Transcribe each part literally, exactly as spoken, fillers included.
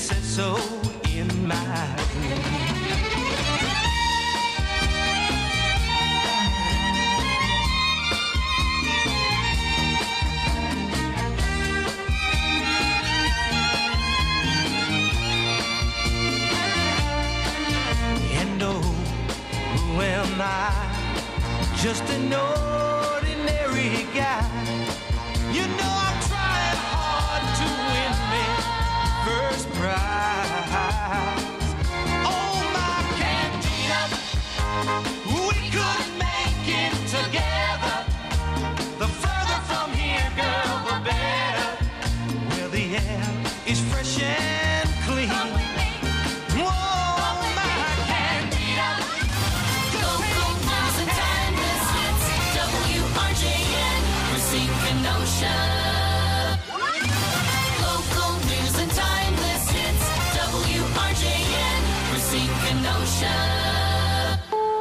said so in my dream. And oh, who am I? Just an ordinary guy. You know I'm trying hard to win me first prize. Oh, my Cantina, we could make it together. The further from here, girl, the better. Where the air is fresh and clean. Whoa, my Cantina. Local news and timeless hits. W R J N, Racine Kenosha. Local news and timeless hits. W R J N, Racine Kenosha.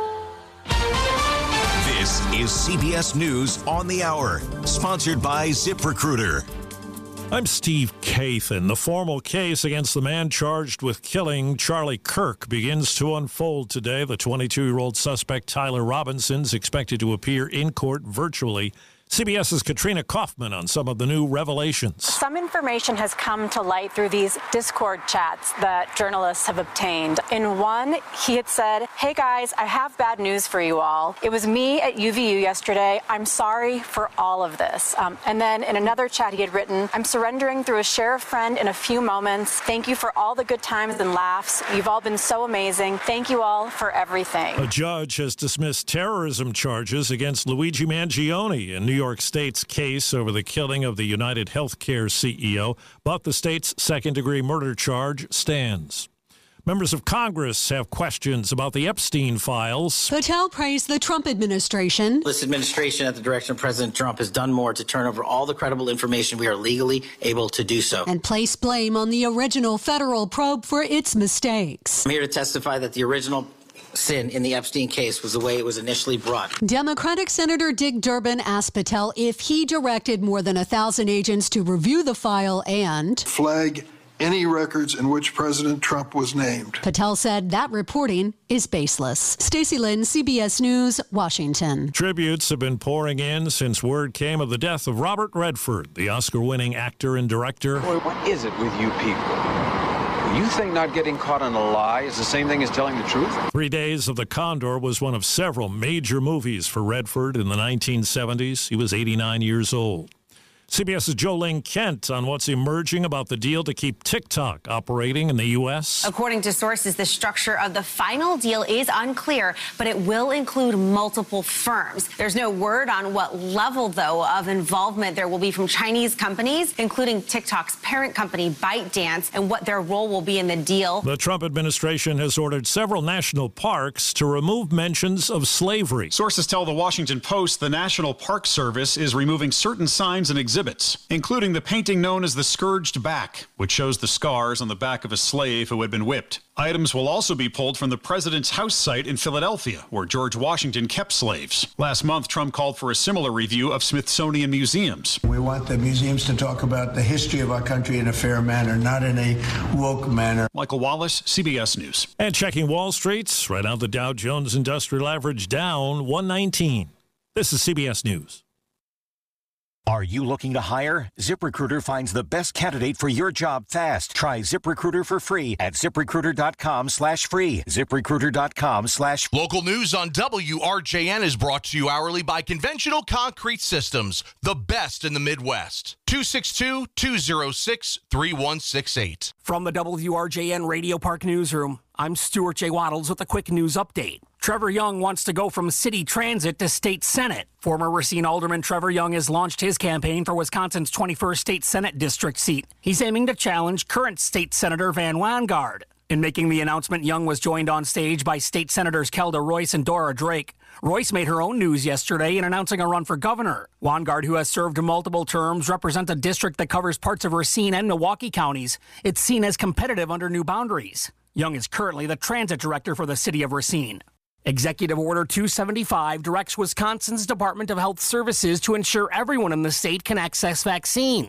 This is C B S News on the Hour, sponsored by ZipRecruiter. I'm Steve Kathan. The formal case against the man charged with killing Charlie Kirk begins to unfold today. The twenty-two-year-old suspect, Tyler Robinson, is expected to appear in court virtually. CBS's Katrina Kaufman on some of the new revelations. Some information has come to light through these Discord chats that journalists have obtained. In one, he had said, "Hey guys, I have bad news for you all. It was me at U V U yesterday. I'm sorry for all of this." Um, and then in another chat he had written, "I'm surrendering through a sheriff friend in a few moments. Thank you for all the good times and laughs. You've all been so amazing. Thank you all for everything." A judge has dismissed terrorism charges against Luigi Mangione in New York State's case over the killing of the United Healthcare C E O, but the state's second-degree murder charge stands. Members of Congress have questions about the Epstein files. Patel praised the Trump administration. This administration, at the direction of President Trump, has done more to turn over all the credible information we are legally able to do so. And placed blame on the original federal probe for its mistakes. I'm here to testify that the original sin in the Epstein case was the way it was initially brought. Democratic Senator Dick Durbin asked Patel if he directed more than a thousand agents to review the file and flag any records in which President Trump was named. Patel said that reporting is baseless. Stacey Lynn, C B S News, Washington. Tributes have been pouring in since word came of the death of Robert Redford, the Oscar-winning actor and director. Boy, what is it with you people? You think not getting caught on a lie is the same thing as telling the truth? Three Days of the Condor was one of several major movies for Redford in the nineteen seventies. He was eighty-nine years old. CBS's Jolene Kent on what's emerging about the deal to keep TikTok operating in the U S. According to sources, the structure of the final deal is unclear, but it will include multiple firms. There's no word on what level, though, of involvement there will be from Chinese companies, including TikTok's parent company, ByteDance, and what their role will be in the deal. The Trump administration has ordered several national parks to remove mentions of slavery. Sources tell the Washington Post the National Park Service is removing certain signs and exhibits, including the painting known as the Scourged Back, which shows the scars on the back of a slave who had been whipped. Items will also be pulled from the president's house site in Philadelphia, where George Washington kept slaves. Last month, Trump called for a similar review of Smithsonian museums. We want the museums to talk about the history of our country in a fair manner, not in a woke manner. Michael Wallace, C B S News. And checking Wall Street, right now the Dow Jones Industrial Average down one nineteen. This is C B S News. Are you looking to hire? ZipRecruiter finds the best candidate for your job fast. Try ZipRecruiter for free at ZipRecruiter.com slash free. ZipRecruiter.com slash Local news on W R J N is brought to you hourly by Conventional Concrete Systems, the best in the Midwest. two six two, two zero six, three one six eight. From the W R J N Radio Park Newsroom, I'm Stuart J. Waddles with a quick news update. Trevor Young wants to go from city transit to state senate. Former Racine Alderman Trevor Young has launched his campaign for Wisconsin's twenty-first state senate district seat. He's aiming to challenge current state senator Van Wanggaard. In making the announcement, Young was joined on stage by state senators Kelda Royce and Dora Drake. Royce made her own news yesterday in announcing a run for governor. Wanggaard, who has served multiple terms, represents a district that covers parts of Racine and Milwaukee counties. It's seen as competitive under new boundaries. Young is currently the transit director for the city of Racine. Executive Order two seventy-five directs Wisconsin's Department of Health Services to ensure everyone in the state can access vaccines.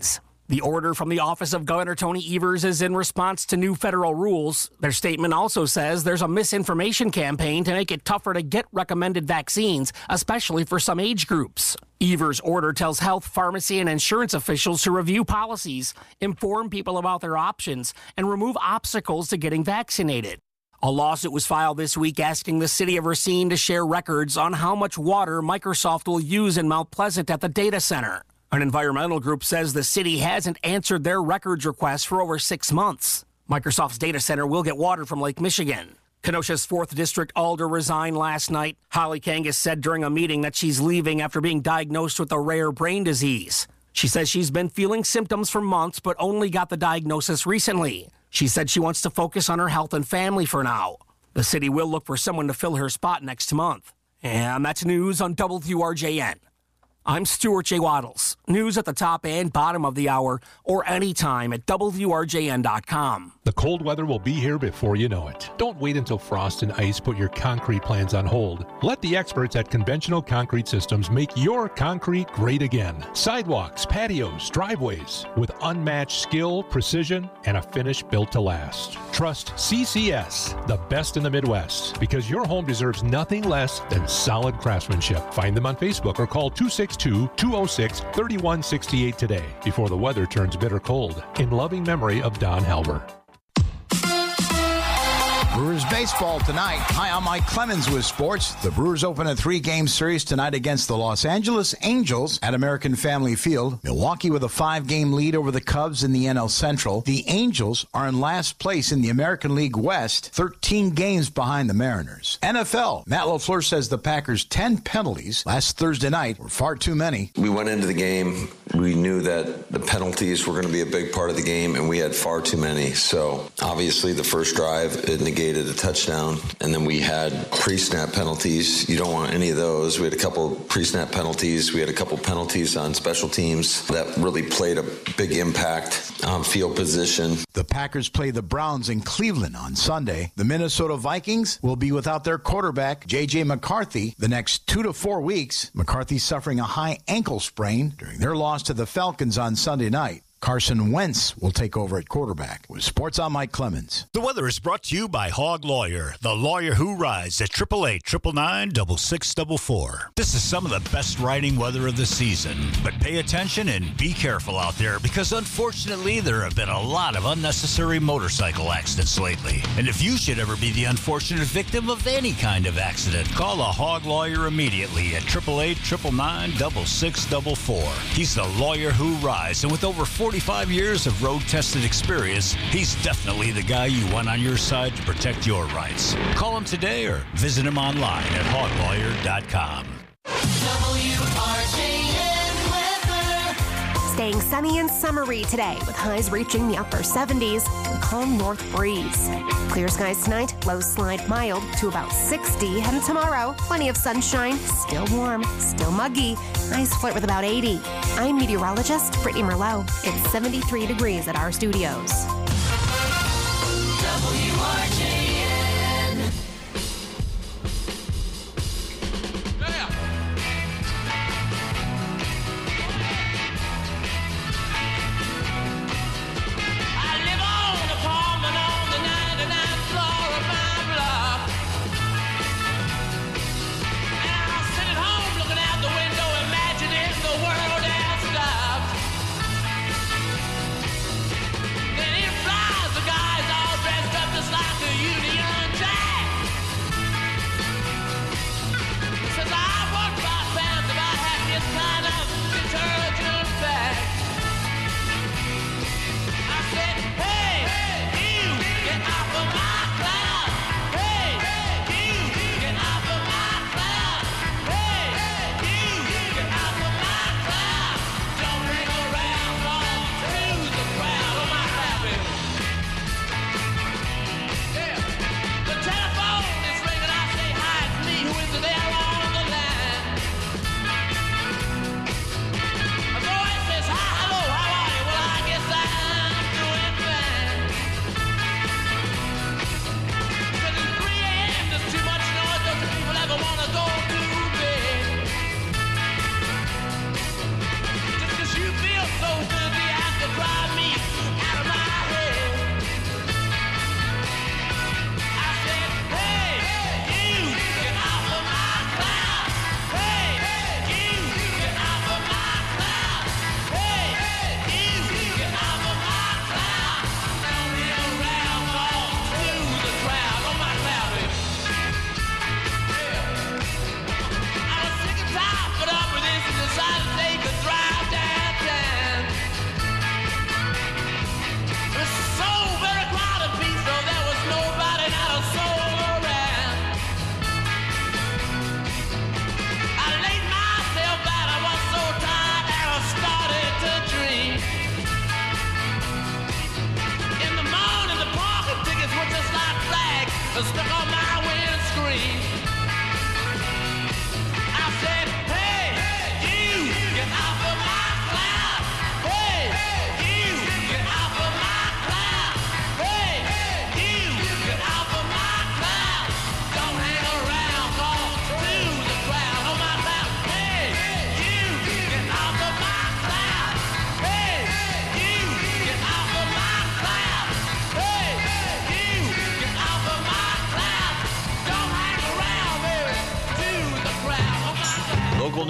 The order from the office of Governor Tony Evers is in response to new federal rules. Their statement also says there's a misinformation campaign to make it tougher to get recommended vaccines, especially for some age groups. Evers' order tells health, pharmacy, and insurance officials to review policies, inform people about their options, and remove obstacles to getting vaccinated. A lawsuit was filed this week asking the city of Racine to share records on how much water Microsoft will use in Mount Pleasant at the data center. An environmental group says the city hasn't answered their records request for over six months. Microsoft's data center will get water from Lake Michigan. Kenosha's fourth District Alder resigned last night. Holly Kangas said during a meeting that she's leaving after being diagnosed with a rare brain disease. She says she's been feeling symptoms for months, but only got the diagnosis recently. She said she wants to focus on her health and family for now. The city will look for someone to fill her spot next month. And that's news on W R J N. I'm Stuart J. Waddles. News at the top and bottom of the hour or anytime at W R J N dot com. The cold weather will be here before you know it. Don't wait until frost and ice put your concrete plans on hold. Let the experts at Conventional Concrete Systems make your concrete great again. Sidewalks, patios, driveways with unmatched skill, precision, and a finish built to last. Trust C C S, the best in the Midwest, because your home deserves nothing less than solid craftsmanship. Find them on Facebook or call two six two, two oh six, three one six eight today before the weather turns bitter cold. In loving memory of Don Halber. Brewers baseball tonight. Hi, I'm Mike Clemens with sports. The Brewers open a three-game series tonight against the Los Angeles Angels at American Family Field. Milwaukee with a five-game lead over the Cubs in the N L Central. The Angels are in last place in the American League West, thirteen games behind the Mariners. N F L. Matt LaFleur says the Packers' ten penalties last Thursday night were far too many. We went into the game. We knew that the penalties were going to be a big part of the game, and we had far too many. So, obviously, the first drive, it negated a touchdown, and then we had pre-snap penalties. You don't want any of those. We had a couple pre-snap penalties. We had a couple penalties on special teams that really played a big impact on field position. The Packers play the Browns in Cleveland on Sunday. The Minnesota Vikings will be without their quarterback, J J McCarthy, the next two to four weeks. McCarthy suffering a high ankle sprain during their loss to the Falcons on Sunday night. Carson Wentz will take over at quarterback. With Sports, I'm Mike Clemens. The weather is brought to you by Hog Lawyer, the lawyer who rides at eight eight eight, nine nine nine, six six four four. This is some of the best riding weather of the season, but pay attention and be careful out there because unfortunately there have been a lot of unnecessary motorcycle accidents lately. And if you should ever be the unfortunate victim of any kind of accident, call a Hog Lawyer immediately at eight eight eight, nine nine nine, six six four four. He's the lawyer who rides, and with over forty-five years of road-tested experience, he's definitely the guy you want on your side to protect your rights. Call him today or visit him online at hog lawyer dot com. W R J N weather. Staying sunny and summery today with highs reaching the upper seventies and calm north breeze. Clear skies tonight, lows slide mild to about sixty. And tomorrow, plenty of sunshine, still warm, still muggy. Highs flirt with about eighty. I'm meteorologist Brittany Merlot. It's seventy-three degrees at our studios. W R J N. I live on the apartment on the ninety-ninth floor of my block. And I sit at home looking out the window, imagining the world has stopped. Then it flies, the guys all dressed up just like the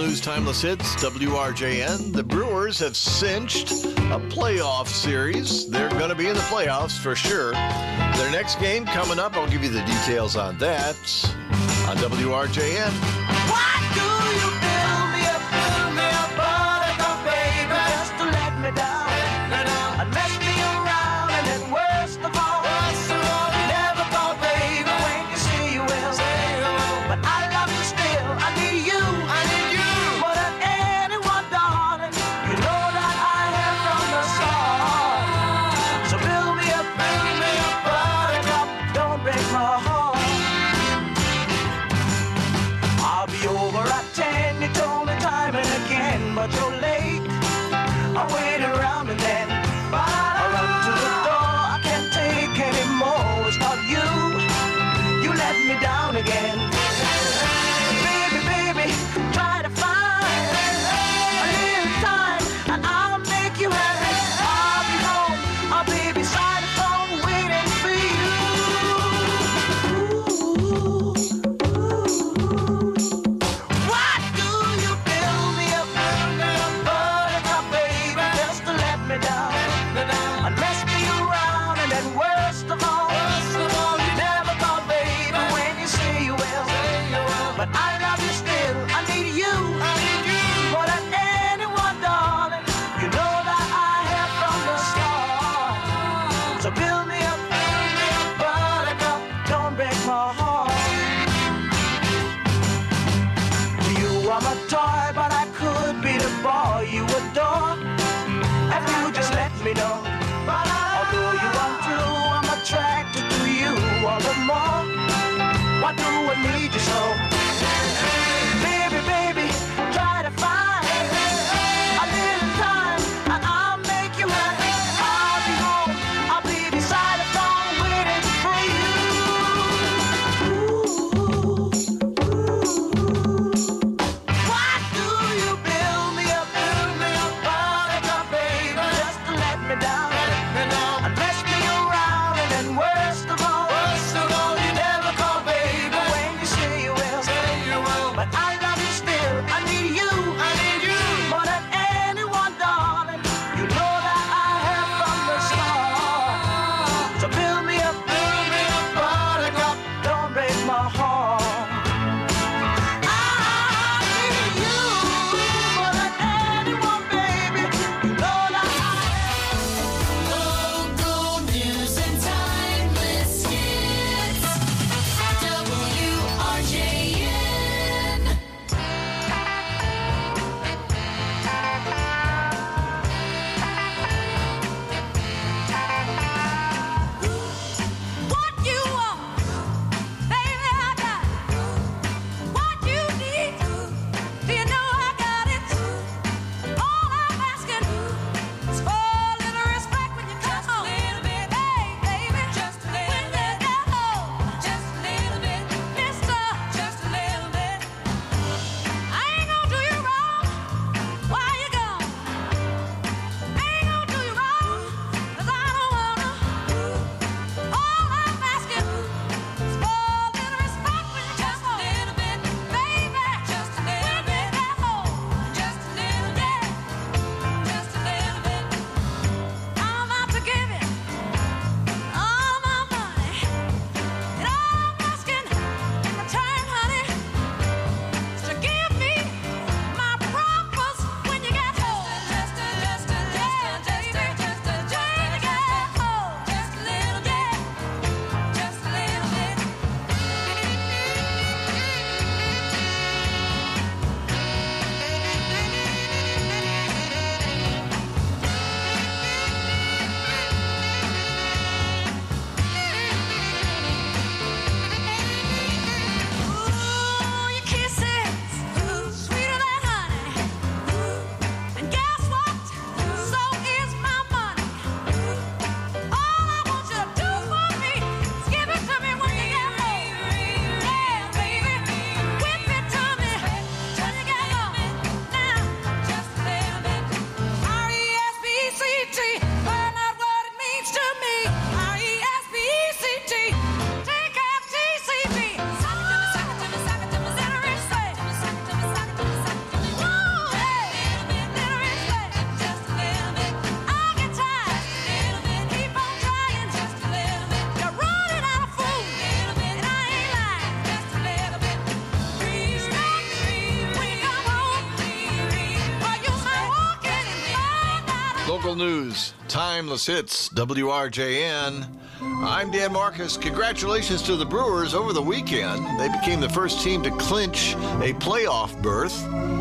News Timeless Hits, W R J N. The Brewers have cinched a playoff series. They're going to be in the playoffs for sure. Their next game coming up, I'll give you the details on that on W R J N. Why do you build me up, build me up, buttercup, baby, just to let me down, and mess me around, and then worst of all, worst of all, you never call, baby, when you say you will, but I love you still, I need you, I need you, more than anyone, darling, you know that I am from the start, so build me up, build me up, buttercup, don't break my heart. I'll be over at ten, you told me time and again, but you're late. I wait around and then I run to the door, I can't take anymore. It's not you, you let me down again. Baby, baby, try to find a little time and I'll make you happy. I'll be home, I'll be beside the phone waiting for you. Why do you build me up, build me up, buttercup, baby, just to let me down, and mess me around, and then worst of all, worst of all, you never call, baby, when you say you will, but I love you still, I need you, I need you, more than anyone, darling, you know that I have from the start, so build me up, build me up, buttercup, don't break my heart. You are my toy, but I could be the boy you adore, if you just let me know. Although you are true, I'm attracted to you all the more. Why do I need you so? Baby, baby, try to find a little time and I'll make you happy. I'll be home, I'll be beside the phone waiting for you. Why do you build me up, build me up, buttercup, baby, just to let me down, and mess me around, and then worst of all, worst of all, you never call, baby, when you say you will, Local news, timeless hits, W R J N. I'm Dan Marcus. Congratulations to the Brewers over the weekend. They became the first team to clinch a playoff berth.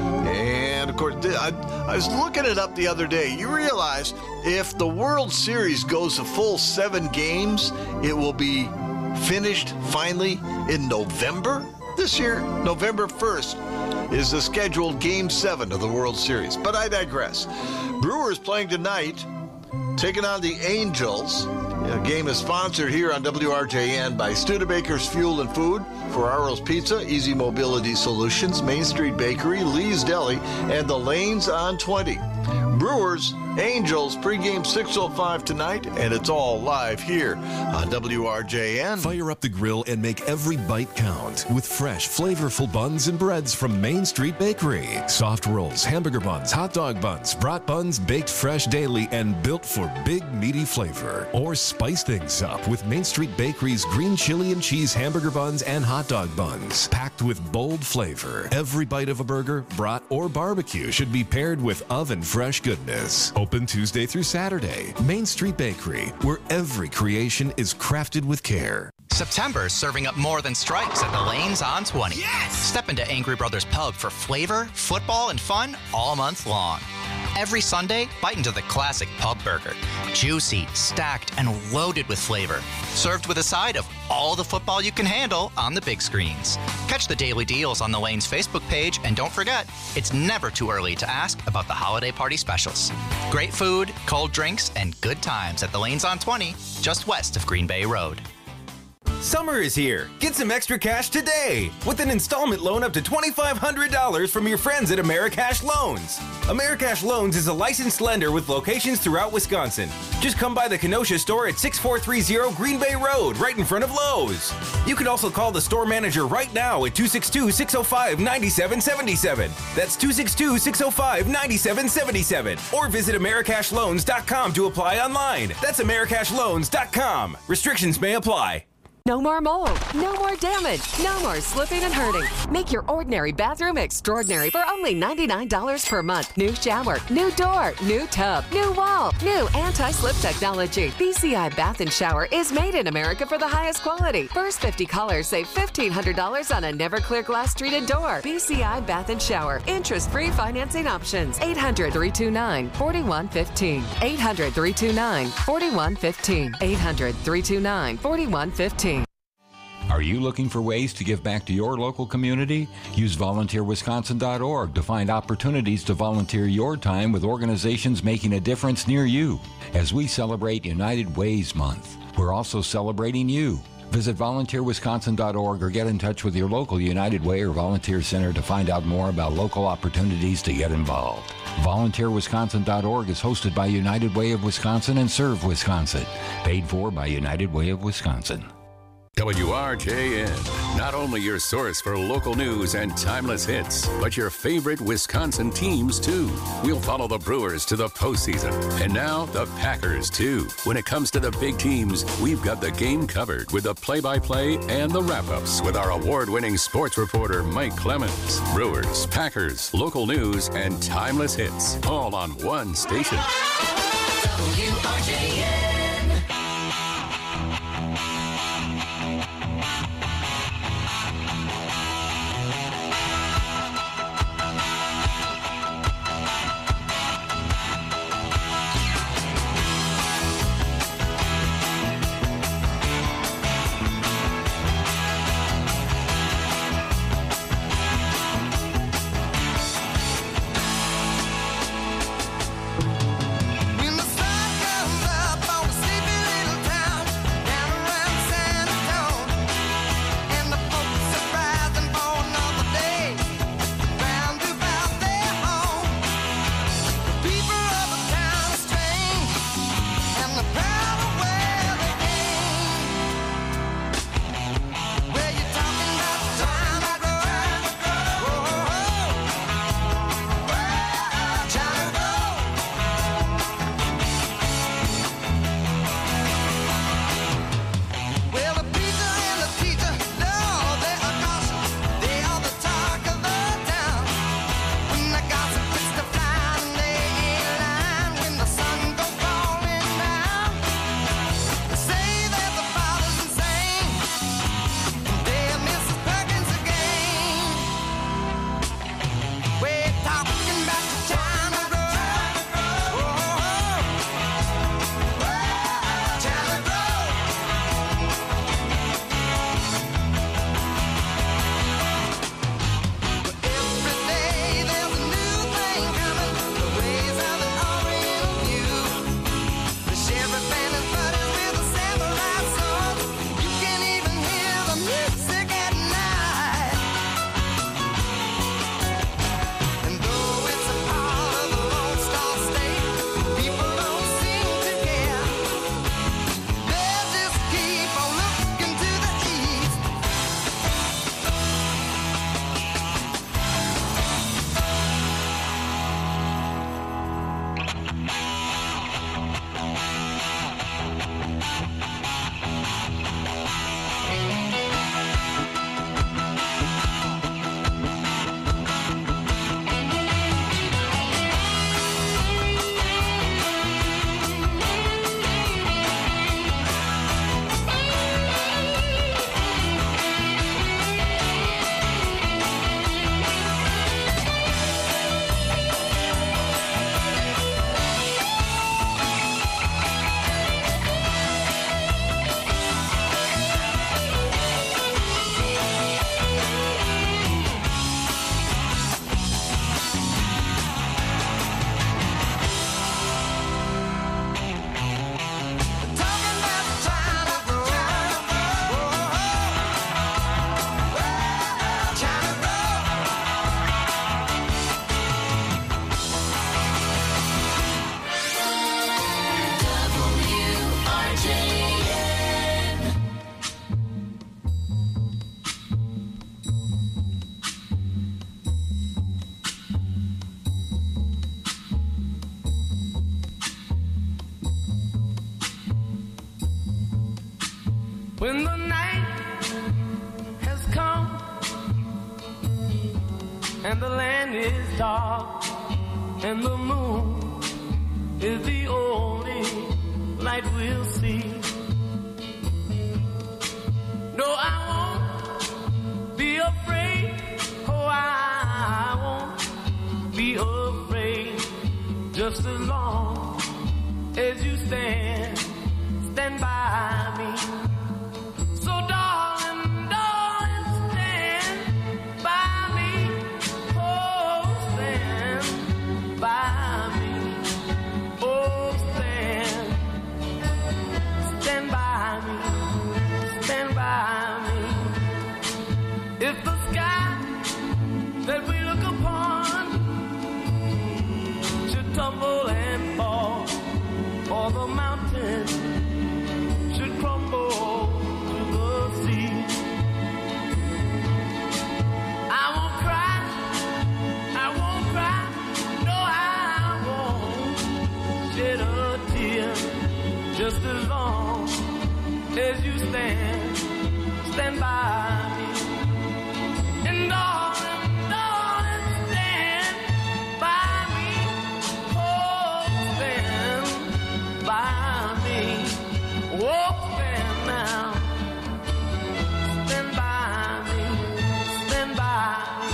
And, of course, I, I was looking it up the other day. You realize if the World Series goes a full seven games, it will be finished finally in November this year. November first is the scheduled Game seven of the World Series. But I digress. Brewers playing tonight, taking on the Angels. The game is sponsored here on W R J N by Studebaker's Fuel and Food, Ferraro's Pizza, Easy Mobility Solutions, Main Street Bakery, Lee's Deli, and the Lanes on twenty. Brewers, Angels, pregame six oh five tonight, and it's all live here on W R J N. Fire up the grill and make every bite count with fresh, flavorful buns and breads from Main Street Bakery. Soft rolls, hamburger buns, hot dog buns, brat buns, baked fresh daily and built for big, meaty flavor. Or spice things up with Main Street Bakery's green chili and cheese hamburger buns and hot dog buns, packed with bold flavor. Every bite of a burger, brat, or barbecue should be paired with oven fresh goodness. Open Tuesday through Saturday. Main Street Bakery, where every creation is crafted with care. September's serving up more than stripes at the Lanes on twenty. Yes! Step into Angry Brothers Pub for flavor, football, and fun all month long. Every Sunday, bite into the classic pub burger. Juicy, stacked, and loaded with flavor. Served with a side of all the football you can handle on the big screens. Catch the daily deals on the Lanes Facebook page, and don't forget, it's never too early to ask about the holiday party specials. Great food, cold drinks, and good times at the Lanes on twenty, just west of Green Bay Road. Summer is here. Get some extra cash today with an installment loan up to twenty-five hundred dollars from your friends at Americash Loans. Americash Loans is a licensed lender with locations throughout Wisconsin. Just come by the Kenosha store at six four three zero Green Bay Road, right in front of Lowe's. You can also call the store manager right now at two six two, six oh five, nine seven seven seven. That's two six two, six oh five, nine seven seven seven. Or visit Americash Loans dot com to apply online. That's Americash Loans dot com. Restrictions may apply. No more mold, no more damage, no more slipping and hurting. Make your ordinary bathroom extraordinary for only ninety-nine dollars per month. New shower, new door, new tub, new wall, new anti-slip technology. B C I Bath and Shower is made in America for the highest quality. First fifty callers save fifteen hundred dollars on a never clear glass treated door. B C I Bath and Shower. Interest-free financing options. eight hundred, three two nine, four one one five. eight hundred, three two nine, four one one five. eight hundred, three two nine, four one one five. Are you looking for ways to give back to your local community? Use volunteer wisconsin dot org to find opportunities to volunteer your time with organizations making a difference near you. As we celebrate United Ways Month, we're also celebrating you. Visit volunteer wisconsin dot org or get in touch with your local United Way or Volunteer Center to find out more about local opportunities to get involved. volunteer wisconsin dot org is hosted by United Way of Wisconsin and Serve Wisconsin. Paid for by United Way of Wisconsin. W R J N, not only your source for local news and timeless hits, but your favorite Wisconsin teams, too. We'll follow the Brewers to the postseason, and now the Packers, too. When it comes to the big teams, we've got the game covered with the play-by-play and the wrap-ups with our award-winning sports reporter, Mike Clemens. Brewers, Packers, local news, and timeless hits, all on one station. W R J N. When the sun comes up on the When the night has come and the land is dark and the moon is the only light we'll see. No, I won't be afraid. Oh, I won't be afraid. Just as long as you stand, stand by me. So darling, darling, stand by me. Oh, stand by me. Oh, stand, stand by me. Stand by me. If the sky that we look upon should tumble and fall, or the mountain should crumble to the sea, I won't cry, I won't cry, no, I won't shed a tear, just as long as you stand, stand by me. And darling, darling, stand by me. Oh, stand by me. Oh, stand now. Stand by me. Stand by me.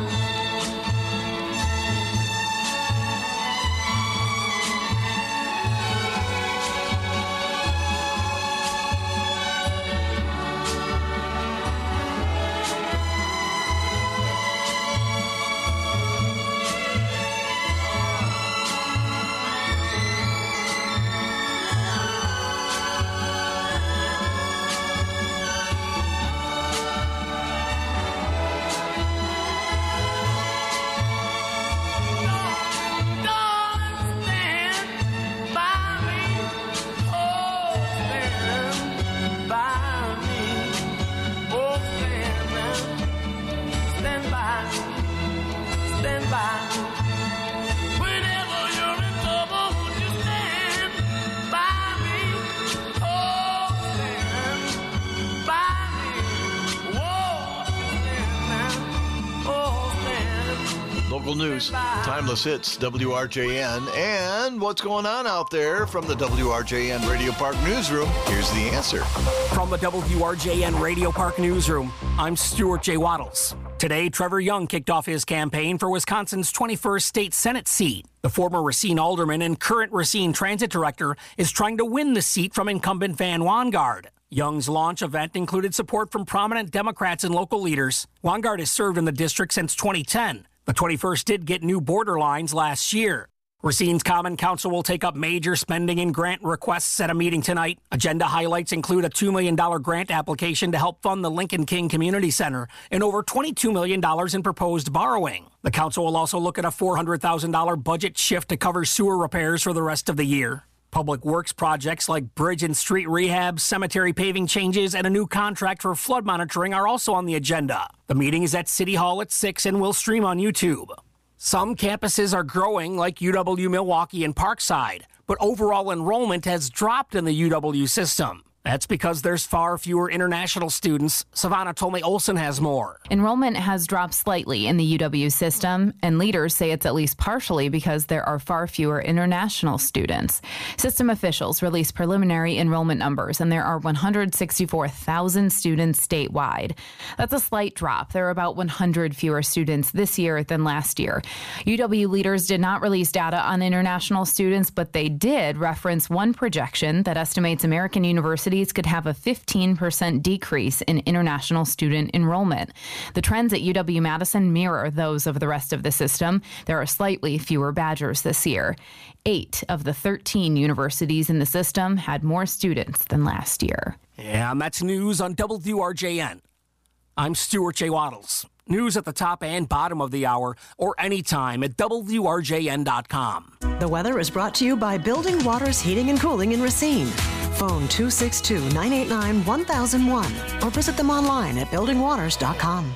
Local news, timeless hits, W R J N. And what's going on out there from the W R J N Radio Park Newsroom? Here's the answer. From the W R J N Radio Park Newsroom, I'm Stuart J. Waddles. Today, Trevor Young kicked off his campaign for Wisconsin's twenty-first state Senate seat. The former Racine alderman and current Racine transit director is trying to win the seat from incumbent Van Wangard. Young's launch event included support from prominent Democrats and local leaders. Wangard has served in the district since twenty ten. The twenty-first did get new border lines last year. Racine's Common Council will take up major spending and grant requests at a meeting tonight. Agenda highlights include a two million dollars grant application to help fund the Lincoln King Community Center and over twenty-two million dollars in proposed borrowing. The council will also look at a four hundred thousand dollars budget shift to cover sewer repairs for the rest of the year. Public works projects like bridge and street rehab, cemetery paving changes, and a new contract for flood monitoring are also on the agenda. The meeting is at City Hall at six and will stream on YouTube. Some campuses are growing, like U W Milwaukee and Parkside, but overall enrollment has dropped in the U W system. That's because there's far fewer international students. Savannah told me Olson has more. Enrollment has dropped slightly in the U W system, and leaders say it's at least partially because there are far fewer international students. System officials released preliminary enrollment numbers, and there are one hundred sixty-four thousand students statewide. That's a slight drop. There are about one hundred fewer students this year than last year. U W leaders did not release data on international students, but they did reference one projection that estimates American universities could have a fifteen percent decrease in international student enrollment. The trends at U W-Madison mirror those of the rest of the system. There are slightly fewer Badgers this year. Eight of the thirteen universities in the system had more students than last year. Yeah, and that's news on W R J N. I'm Stuart J. Waddles. News at the top and bottom of the hour or anytime at W R J N dot com. The weather is brought to you by Building Waters Heating and Cooling in Racine. Phone two six two, nine eight nine, one thousand one or visit them online at building waters dot com.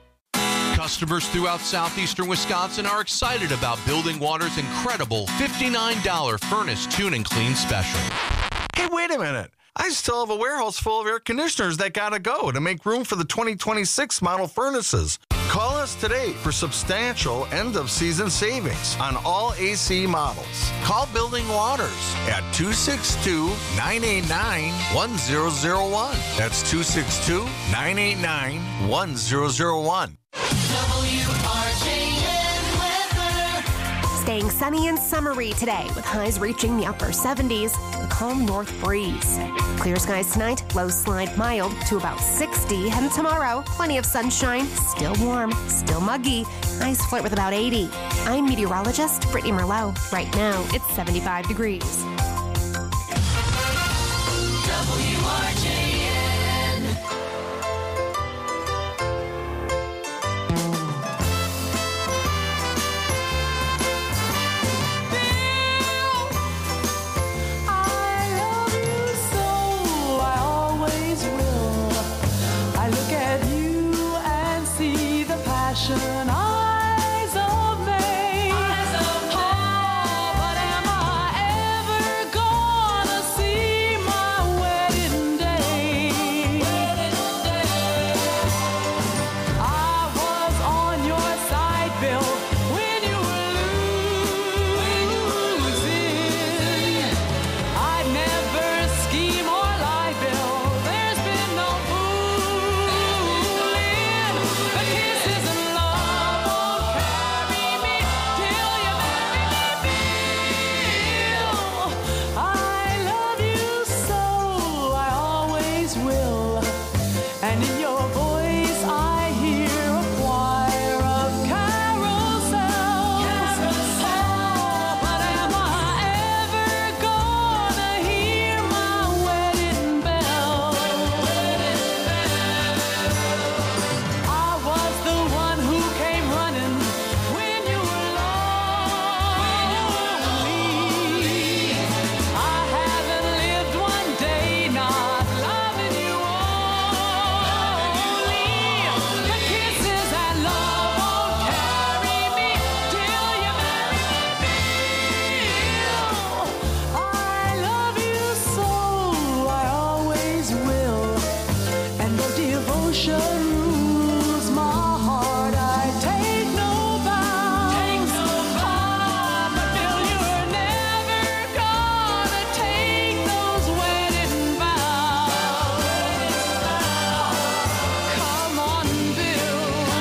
Customers throughout southeastern Wisconsin are excited about Building Water's incredible fifty-nine dollars furnace tune and clean special. Hey, wait a minute. I still have a warehouse full of air conditioners that gotta go to make room for the twenty twenty-six model furnaces. Call us today for substantial end-of-season savings on all A C models. Call Building Waters at two six two, nine eight nine, one zero zero one. That's two six two, nine eight nine, one zero zero one. W R J N weather. Staying sunny and summery today with highs reaching the upper seventies, a calm north breeze. Clear skies tonight, lows slide mild to about sixty. And tomorrow, plenty of sunshine, still warm, still muggy. Highs flirt with about eighty. I'm meteorologist Brittany Merlot. Right now, it's seventy-five degrees. W R J N. Eyes of May. Eyes of May. Oh, but am I ever gonna see my wedding day? Wedding day. I was on your side, Bill, when you were losing. I'd never scheme or lie, Bill. There's been no fooling. The kisses and love won't carry me till you marry me, Bill. I love you so, I always will. And in your voice I hear a choir of carousels. Oh, but am I ever gonna hear my wedding bell? I was the one who came running when you were lonely. I haven't lived one day not loving you only. The kisses and love won't carry me till you marry me, Bill. I love you so, I always will. And though devotion rules my heart, I take no vows. Ah, but Bill, you're never gonna take those wedding vows. Come on, Bill.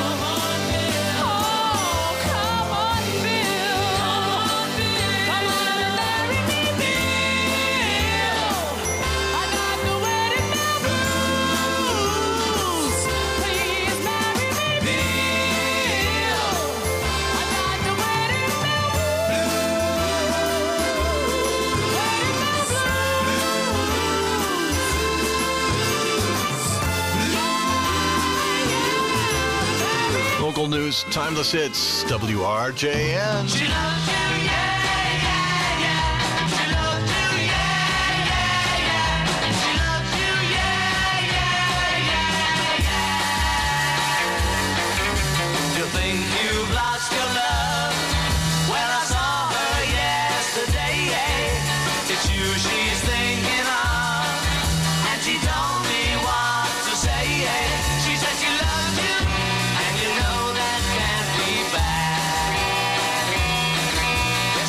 Oh, come on, Bill. Come on and marry me, Bill. I got the wedding bell blues. Please marry me, Bill. I got the wedding bell blues. Local news, timeless hits, W R J N. She loves you, yeah, yeah, yeah. She loves you, yeah, yeah, yeah. She loves you, yeah, yeah, yeah, yeah. You think you've lost your love? Well, I saw her yesterday. It's you she's thinking of, and she told me what to say. She said she loves you, and you know that can't be bad.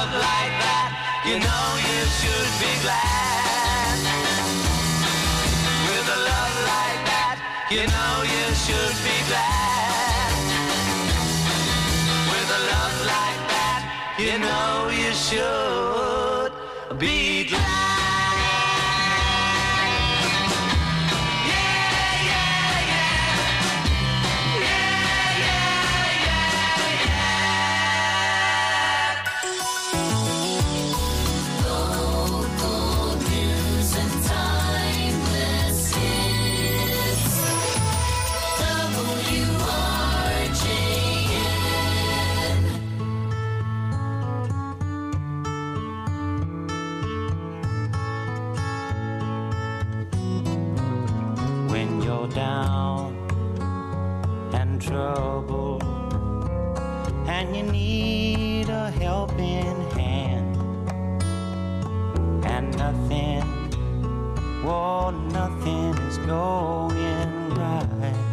love like that, you know you should be glad. With a love like that, you know you should be glad. With a love like that, you know you should be glad. Down and trouble, and you need a helping hand, and nothing, whoa, nothing is going right.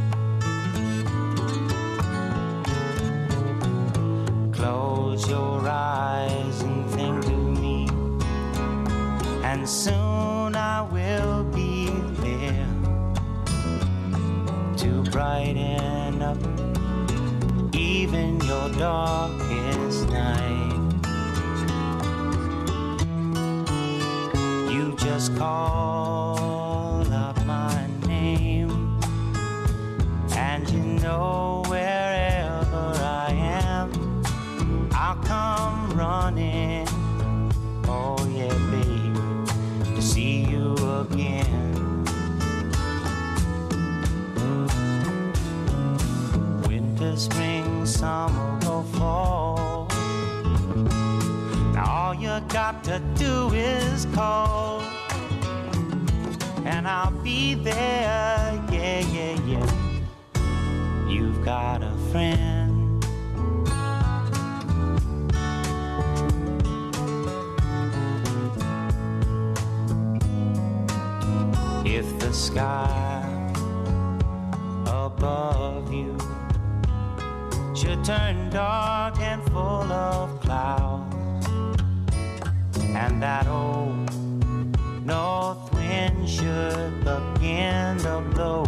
Close your eyes and think of me, and soon I will be there to brighten up even your darkest night. You just call up my name, and you know wherever I am, I'll come running, oh yeah baby, to see you again. Spring, summer, or fall. Now all you got to do is call, and I'll be there, yeah, yeah, yeah. You've got a friend. If the sky above you should turn dark and full of clouds, and that old north wind should begin to blow,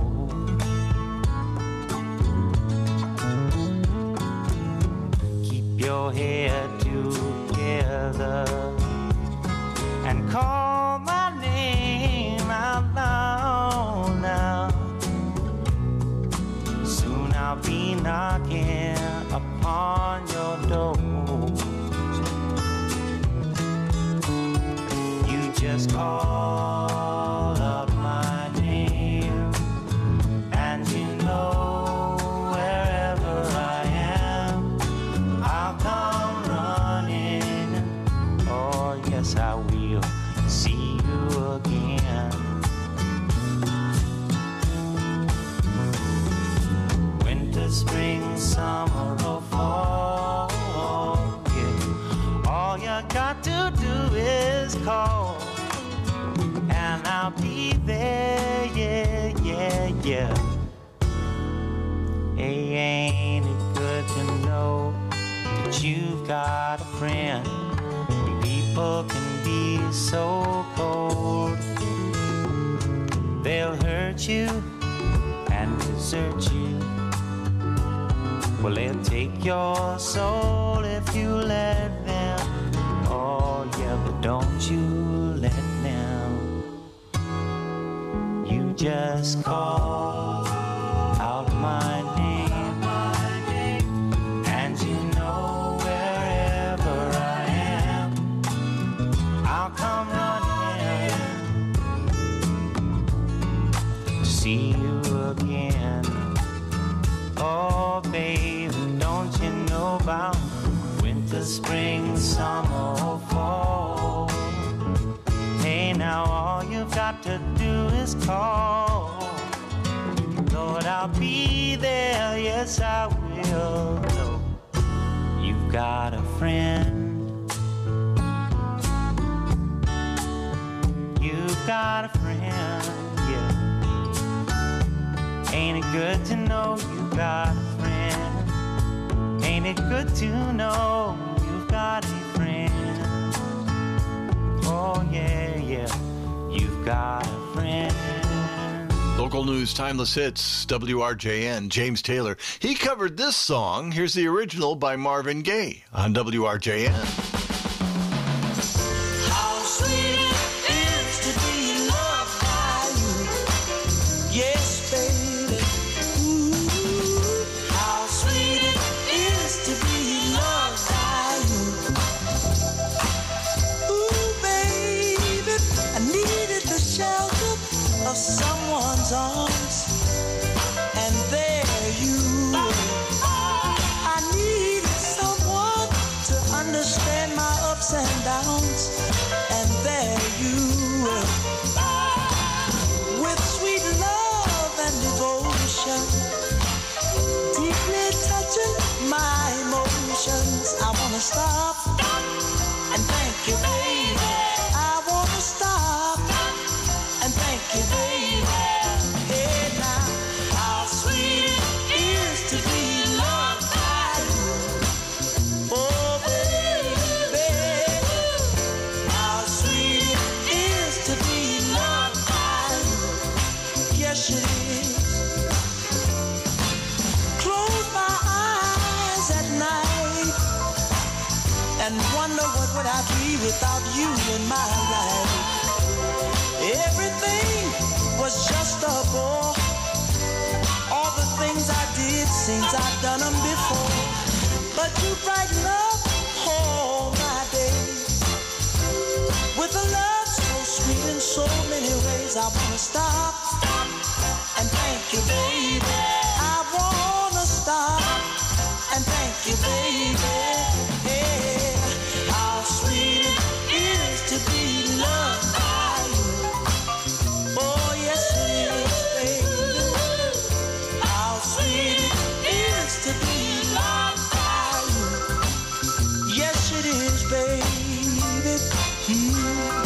keep your head together and call my name out loud now. Soon I'll be knocking upon your door. You just call out my name, and you know wherever I am, I'll come running. Oh yes, I will see you again. Winter, spring, summer, or fall, yeah. All you got to do is call, and I'll be there, yeah, yeah, yeah. Hey, ain't it good to know that you've got a friend? When people can be so cold, they'll hurt you and desert you. Well, they'll take your soul if you let them. Oh, yeah, but don't you let them. You just call out my name, and you know wherever I am, I'll come running to see you again. Oh, baby, don't you know about winter, spring, summer, or fall? Hey, now all you've got to do is call. Lord, I'll be there, yes, I will. No, you've got a friend. You've got a friend, yeah. Ain't it good to know you've got a friend? Ain't it good to know you've got a friend? got a friend. Local news, timeless hits, W R J N, James Taylor. He covered this song. Here's the original by Marvin Gaye on W R J N. How sweet it is to be loved by you. Yes, baby. Ooh, how sweet it is to be loved by you. Ooh, baby, I needed the shelter of someone's arms, and there you were. I needed someone to understand my ups and downs, and there you were. With sweet love and devotion, deeply touching my emotions. I wanna stop and thank you, baby. I wanna stop and thank you, baby. Hey now, how sweet it is to be loved by you. Oh, baby, how sweet it is to be loved by you. Yes, it is. Close my eyes at night and wonder what would I be without you in my life. Everything was just a bore. All the things I did seems I've done them before. But you brighten up all my days with a love so sweet in so many ways. I wanna stop and thank you, baby. I wanna stop and thank you, baby. Hey, how sweet it is to be loved by you. Oh, yes, it is, baby. How sweet it is to be loved by you. Yes, it is, baby. Mm.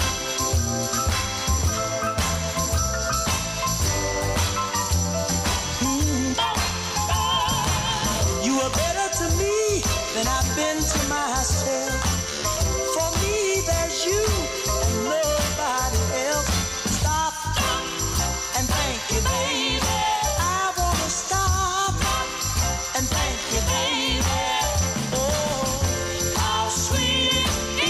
Mm. You are better to me than I've been to myself. For me, there's you and nobody else. Stop and thank you, baby. I wanna stop and thank you, baby. Oh, how sweet it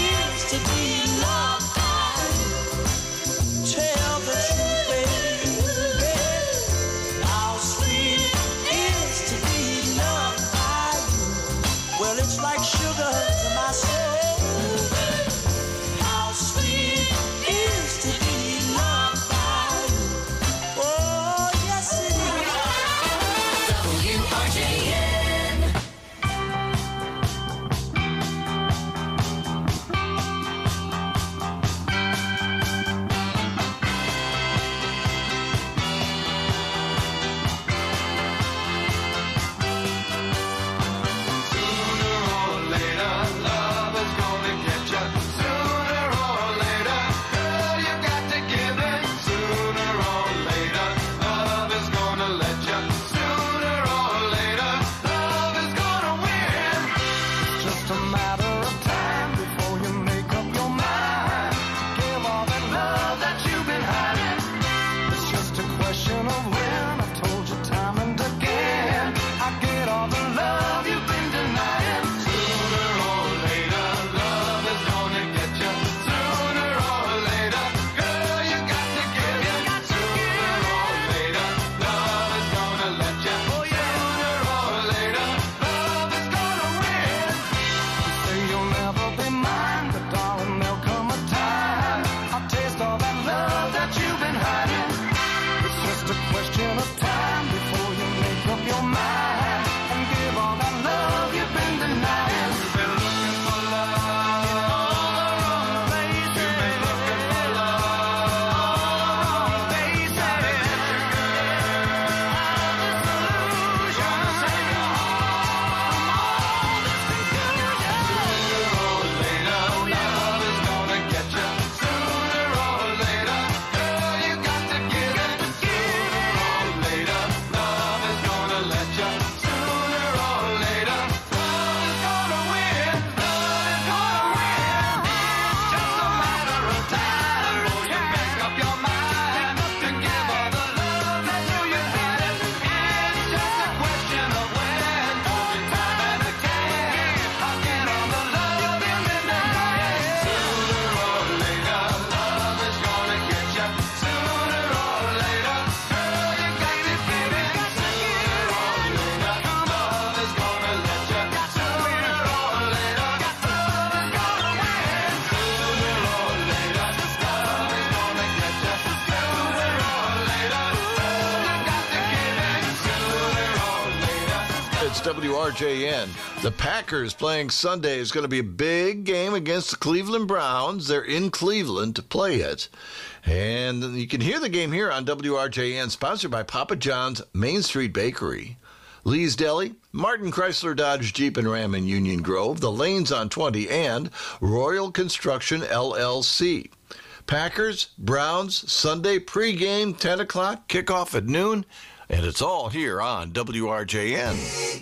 W R J N. The Packers playing Sunday is going to be a big game against the Cleveland Browns. They're in Cleveland to play it. And you can hear the game here on W R J N, sponsored by Papa John's Main Street Bakery, Lee's Deli, Martin Chrysler Dodge Jeep and Ram in Union Grove, the Lanes on twenty, and Royal Construction L L C. Packers, Browns, Sunday pregame, ten o'clock, kickoff at noon. And it's all here on W R J N.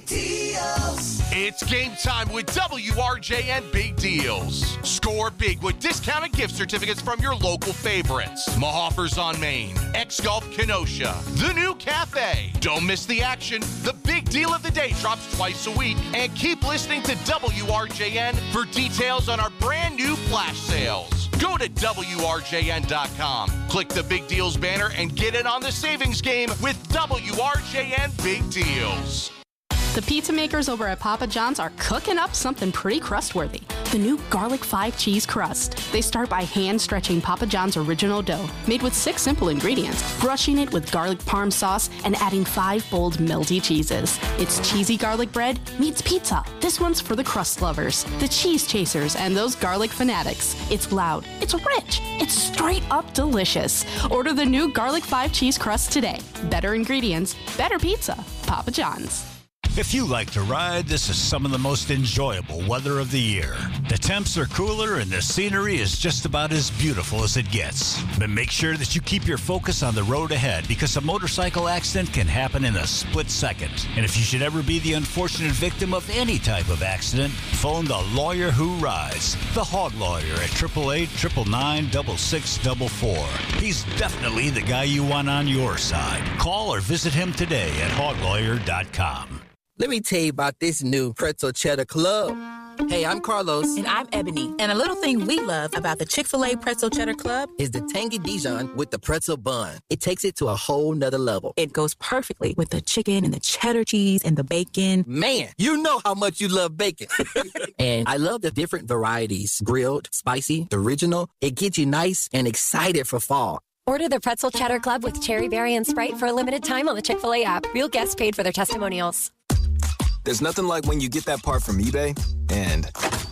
It's game time with W R J N Big Deals. Score big with discounted gift certificates from your local favorites. Mahoffers on Main, X-Golf Kenosha, The New Cafe. Don't miss the action. The big deal of the day drops twice a week. And keep listening to W R J N for details on our brand new flash sales. Go to W R J N dot com. Click the Big Deals banner and get in on the savings game with W R J N Big Deals. The pizza makers over at Papa John's are cooking up something pretty crustworthy. The new Garlic five Cheese Crust. They start by hand-stretching Papa John's original dough, made with six simple ingredients, brushing it with garlic parm sauce, and adding five bold melty cheeses. It's cheesy garlic bread meets pizza. This one's for the crust lovers, the cheese chasers, and those garlic fanatics. It's loud, it's rich, it's straight up delicious. Order the new Garlic five Cheese Crust today. Better ingredients, better pizza. Papa John's. If you like to ride, this is some of the most enjoyable weather of the year. The temps are cooler and the scenery is just about as beautiful as it gets. But make sure that you keep your focus on the road ahead, because a motorcycle accident can happen in a split second. And if you should ever be the unfortunate victim of any type of accident, phone the lawyer who rides, the Hog Lawyer at eight eight eight, nine nine nine, six six four four. He's definitely the guy you want on your side. Call or visit him today at hog lawyer dot com. Let me tell you about this new Pretzel Cheddar Club. Hey, I'm Carlos. And I'm Ebony. And a little thing we love about the Chick-fil-A Pretzel Cheddar Club is the tangy Dijon with the pretzel bun. It takes it to a whole nother level. It goes perfectly with the chicken and the cheddar cheese and the bacon. Man, you know how much you love bacon. And I love the different varieties. Grilled, spicy, original. It gets you nice and excited for fall. Order the Pretzel Cheddar Club with Cherry Berry and Sprite for a limited time on the Chick-fil-A app. Real guests paid for their testimonials. There's nothing like when you get that part from eBay and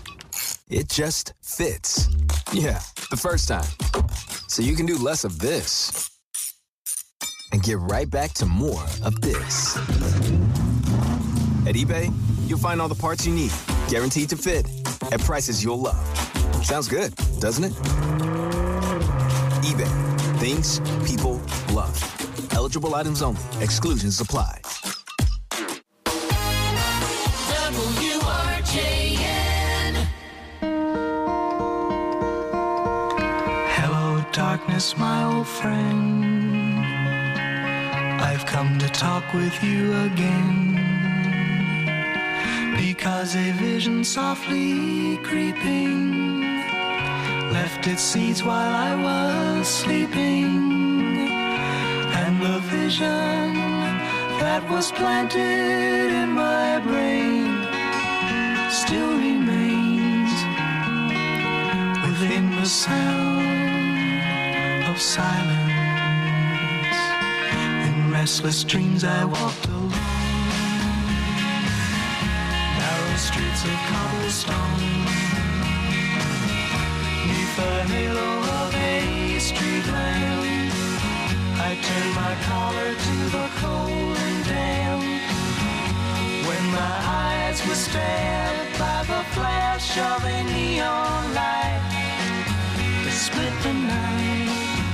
it just fits. Yeah, the first time. So you can do less of this and get right back to more of this. At eBay, you'll find all the parts you need, guaranteed to fit, at prices you'll love. Sounds good, doesn't it? eBay, things people love. Eligible items only. Exclusions apply. W R J N. Hello, darkness, my old friend. I've come to talk with you again. Because a vision softly creeping left its seeds while I was sleeping. And the vision that was planted in my brain still remains within the sound of silence. In restless dreams I walked alone, narrow streets of cobblestone, neath the halo of a street lamp. I turned my collar to the cold and damp. When my eyes were stabbed by the flash of a neon light that split the night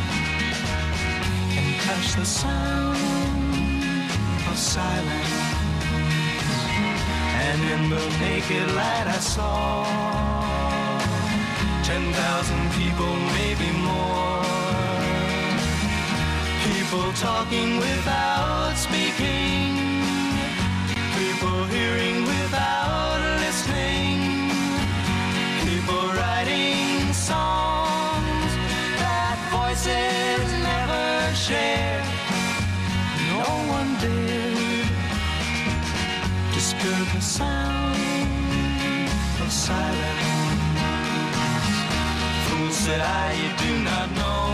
and touched the sound of silence. And in the naked light I saw ten thousand people, maybe more. People talking without speaking, people hearing without listening, people writing songs that voices never share. No one dared disturb the sound of silence. Fool, said I, you do not know.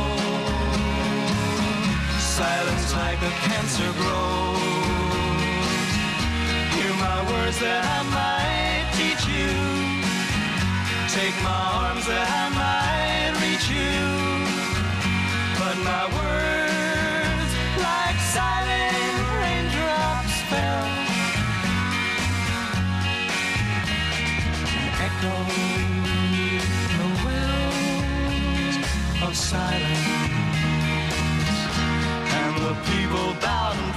Silence like a cancer grows. Hear my my words that I might teach you. Take my arms that I might reach you. But my words, like silent raindrops, fell, echoing the wells of silence. And the people bowed and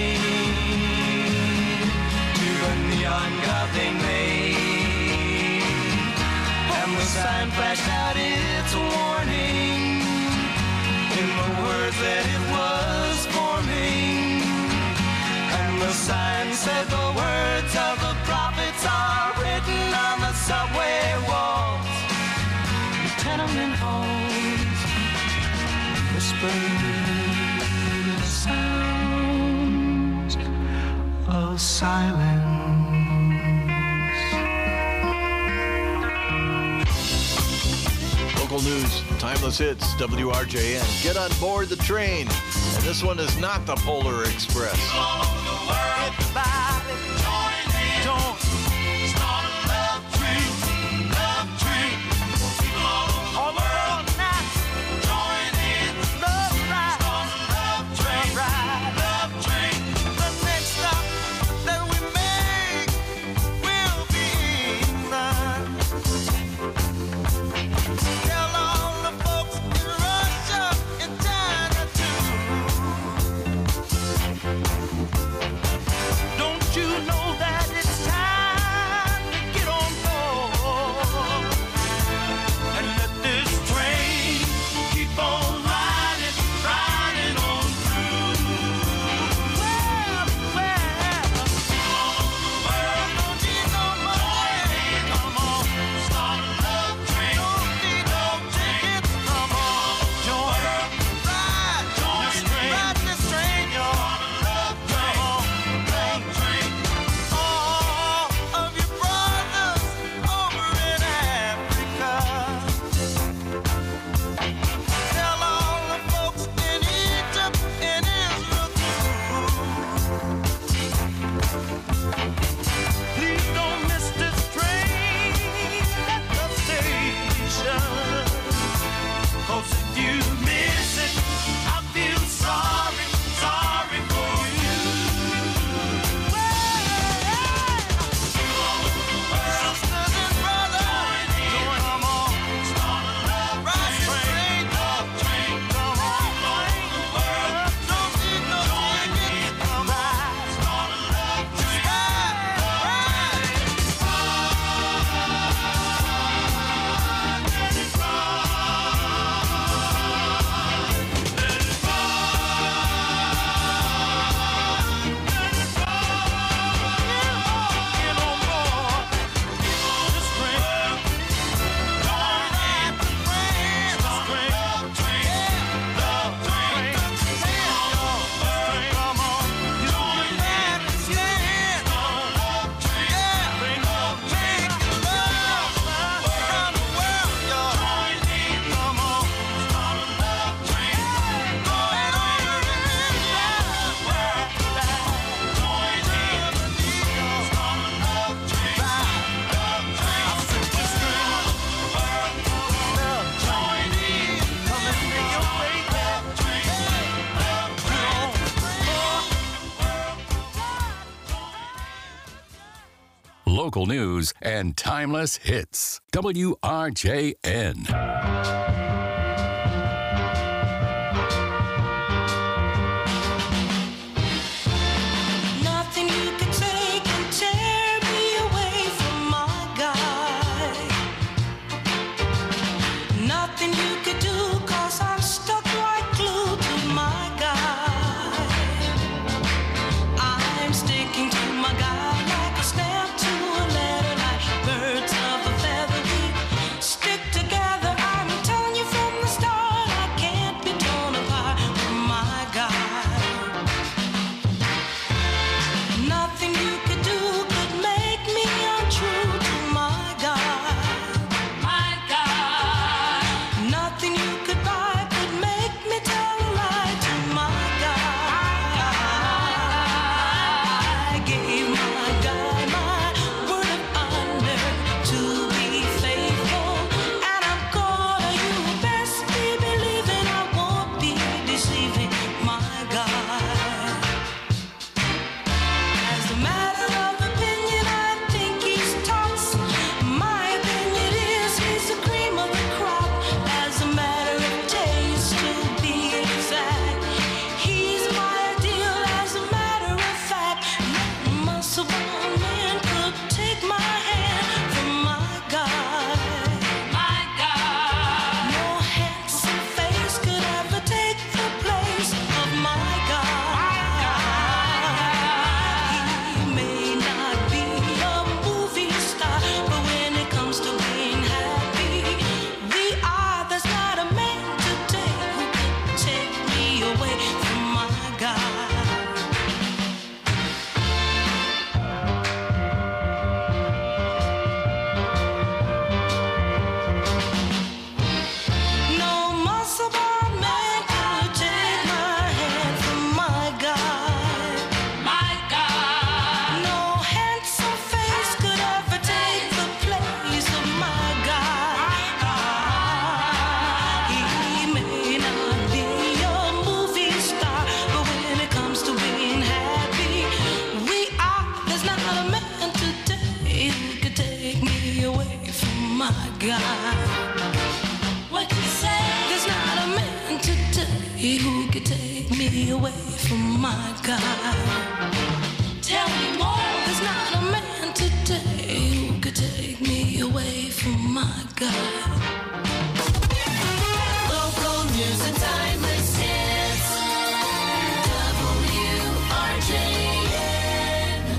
prayed to the neon god they made. And the sign flashed out its warning in the words that it was forming. And the sign said the words of the prophets are written on the subway walls, the tenement halls, whispered sounds of silence. Local news, timeless hits, W R J N. Get on board the train. And this one is not the Polar Express. All over the world, everybody, join in. Join. Start a love train, love train. People all over the world now, join in. Love ride. Start a love train, love train. The next stop that we make will be England. Tell all the folks in Russia and China too. Don't you know that it's time to get on board and let this train keep on riding, riding on through? Well, well, all over the world, don't need no more train. Come on, start a love train. Don't need no tickets. Come on, join, ride, join, ride this train, y'all. Love train, love train. All of your brothers over in Africa, tell all the folks in Egypt and Israel too. Please don't miss this train at the station, 'cause if you miss it, I feel sorry, sorry for you. Sisters and brothers, join, come on, start a love train, love train, come on, all over the world, don't need no ticket, come on, start a love train, get on board this train, join in the train, start a love train, love train, come on, join in this train, start a love train, bring love, make love around the world, y'all. Join in, come on, start a love train, going over in the world, join in, start a love train, love train, this train, world, love, join in, come and make your way, love train, love train, Local news and timeless hits. W R J N. Nothing you could say can tear me away from my guy. Nothing you could do, 'cause I'm stuck like glue to my guy. I'm sticking to my guy like a stamp to a letter, like birds of a feather. We stick together, I'm telling you. me away from my guy. Tell me more, there's not a man today who could take me away from my guy. Local news and timeless hits. W R J N.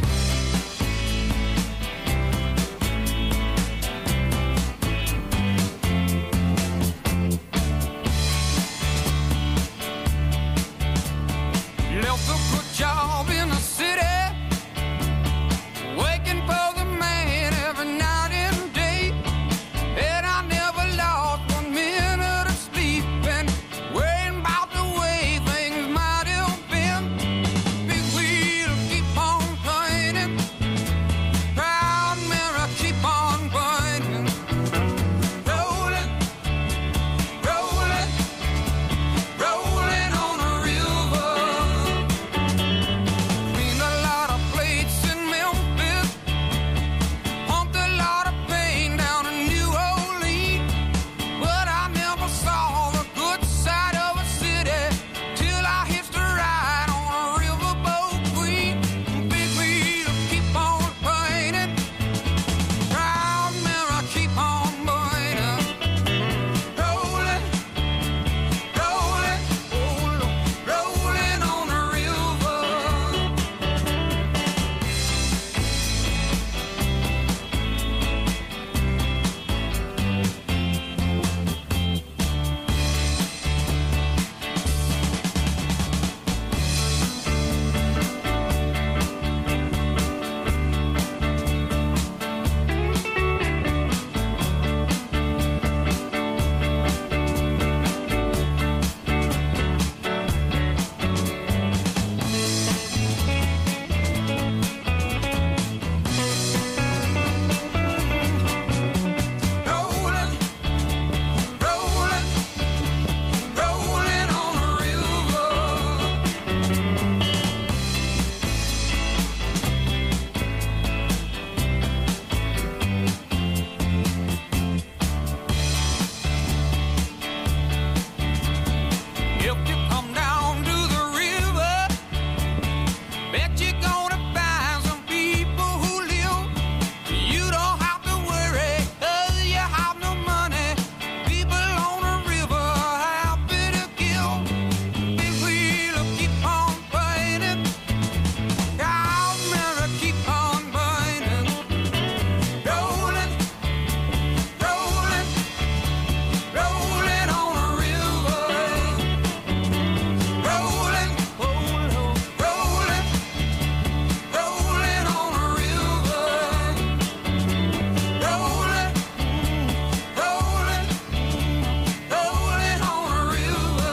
Left a good job in the city, waking for the man every night and day, and I never lost one minute of sleep, and worrying about the way things might have been. Big wheel keep on turning, proud mirror keep on burning, rolling, rolling, rolling on a river. Cleaned a lot of plates in Memphis, pumped a lot of pain down in New Orleans, but I never saw the good side of a city till I hitched a ride on a riverboat queen. Big wheel keep on turning, proud mirror keep on burning, rolling, rolling, rolling, rolling on a river. Rolling, rolling, rolling on a river. If you come down to the river, bet you're gonna find some people who live. You don't have to worry, 'cause you have no money. People on the river happy to give. Big wheel keep on burning, proud mirror keep on burning, rolling, rolling, rolling on a river. Rolling, rolling, rolling, rolling on a river. Rolling, rolling, rolling on a river.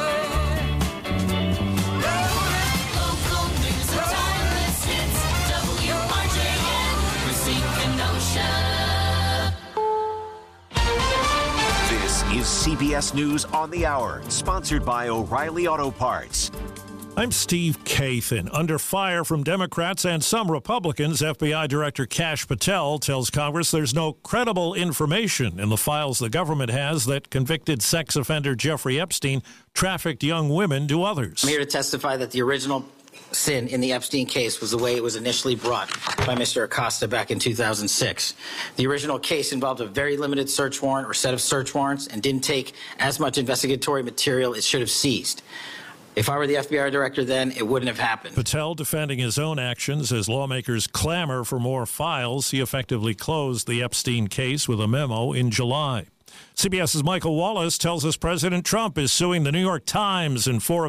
Local news and timeless hits. W R J N. Racine Kenosha. This is C B S News on the Hour, sponsored by O'Reilly Auto Parts. I'm Steve Kathan. Under fire from Democrats and some Republicans, F B I Director Kash Patel tells Congress there's no credible information in the files the government has that convicted sex offender Jeffrey Epstein trafficked young women to others. I'm here to testify that the original sin in the Epstein case was the way it was initially brought by Mister Acosta back in two thousand six. The original case involved a very limited search warrant or set of search warrants and didn't take as much investigatory material it should have seized. If I were the F B I director then, it wouldn't have happened. Patel defending his own actions as lawmakers clamor for more files. He effectively closed the Epstein case with a memo in July. CBS's Michael Wallace tells us President Trump is suing the New York Times and four